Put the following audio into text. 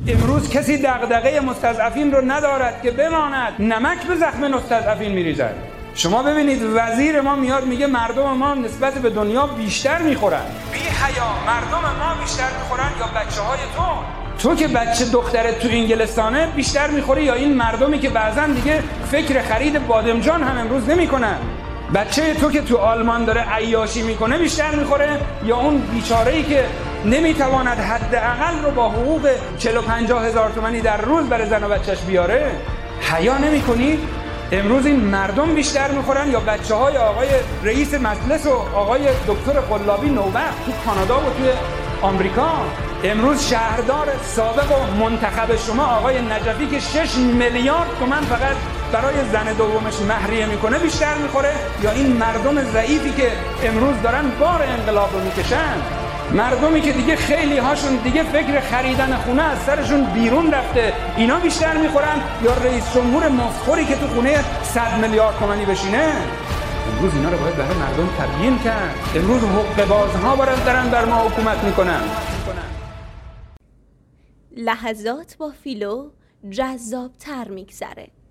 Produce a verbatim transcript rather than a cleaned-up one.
امروز کسی دغدغه مستضعفین رو ندارد که بماند، نمک به زخم مستضعفین میریزد. شما ببینید وزیر ما میاد میگه مردم ما نسبت به دنیا بیشتر میخورن. بی حیا، مردم ما بیشتر میخورن یا بچه های تو؟ تو که بچه دخترت تو انگلستانه بیشتر میخوری یا این مردمی که بعضا دیگه فکر خرید بادمجان هم امروز نمیکنن؟ بچه تو که تو آلمان داره عیاشی میکنه بیشتر میخوره یا اون بیچاره‌ای که نمیتواند حداقل رو با حقوق چهل و پنجاه هزار تومانی در روز برای زن و بچهش بیاره؟ حیا نمیکنی؟ امروز این مردم بیشتر میخورن یا بچه های آقای رئیس مجلس و آقای دکتر قلابی نوبخت تو کانادا و توی آمریکا؟ امروز شهردار سابق و منتخب شما آقای نجفی که شش میلیارد تومان فقط برای زن دومش مهریه میکنه بیشتر میخوره یا این مردم ضعیفی که امروز دارن بار انقلاب رو میکشن؟ مردمی که دیگه خیلی هاشون دیگه فکر خریدن خونه از سرشون بیرون رفته، اینا بیشتر میخورن یا رئیس جمهور مفخوری که تو خونه صد میلیارد تومانی بشینه؟ امروز اینا رو باید برای مردم تبیین کرد. امروز حقوق بازها باید دارن بر ما حکومت میکنن. لحظات با فیلو جذاب تر میگذره.